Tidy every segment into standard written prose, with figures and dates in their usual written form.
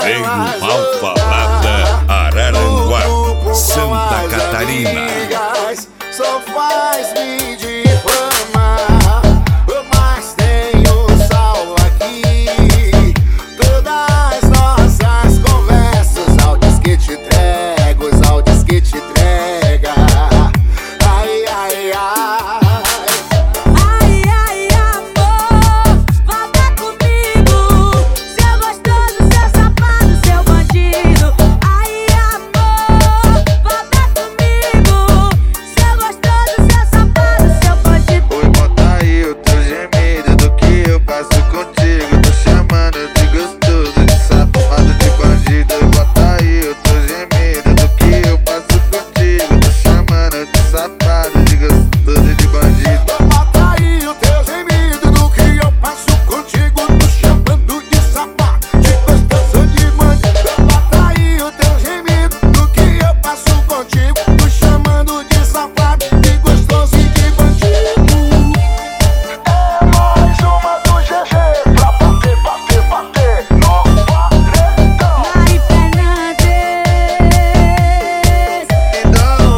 Treino Alfalada, Araranguá, Santa Catarina. Só faz me difamar, mas tenho salvo aqui todas as nossas conversas, áudios que te entrego, os áudios que te entrega. Ai, ai, ai. Ai, ai, amor, volta comigo, seu gostoso, seu safado, seu bandido. Ai, amor, volta comigo, seu gostoso, seu safado, seu bandido. Oi, bota aí o teu gemido do que eu faço contigo. Tô chamando de gostoso, de safado, de bandido. Oi, bota aí o teu gemido do que eu faço contigo. Tô chamando de safado, de gostoso, de bandido. Bota aí o teu gemido do que eu faço contigo. Tô chamando de safado, de gostoso, de bandido. Bota aí o teu gemido do que eu faço contigo. Tô chamando de safado, de gostoso e de bandido. É mais uma do GG pra bater, bater, bater no paredão. Mari Fernandes. Então,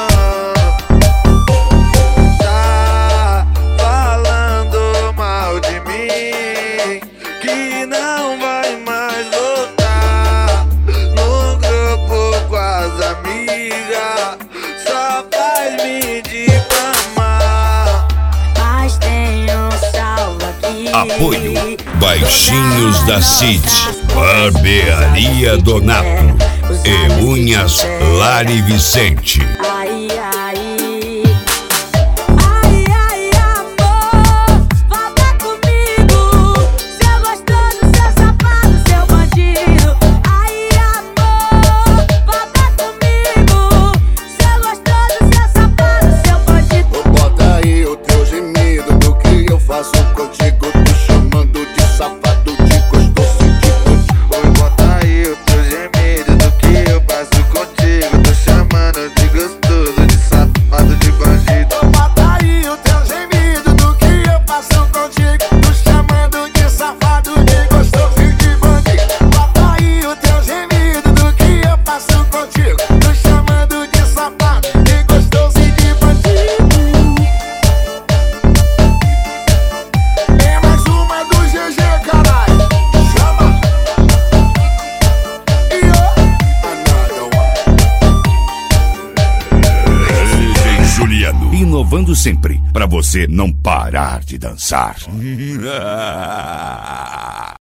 tá falando mal de mim, que não vai mais voltar no grupo com as amigas, só faz me difamar. Mas tenho salvo aqui. Apoio Baixinhos da City, Barbearia Donato e Unhas Lari Vicente. Ai, ai. Ai, ai, amor, volta comigo, seu gostoso, seu safado, seu bandido. Ai, amor, volta comigo, seu gostoso, seu safado, seu bandido. Bota aí o teu gemido do que eu faço contigo. Tô chamando de safado, de gostoso e de bandido. Oi, bota aí o teu gemido do que eu faço contigo. Tô chamando de gostoso, de safado, de bandido. Bota aí o teu gemido do que eu faço contigo. Tô chamando de safado, de gostoso e de bandido. Bota aí o teu gemido do que eu faço contigo. Tô chamando de safado, de gostoso e de bandido. É mais uma do GG, caralho. Chama. E another one. DJ Juliano, inovando sempre, pra você não parar de dançar.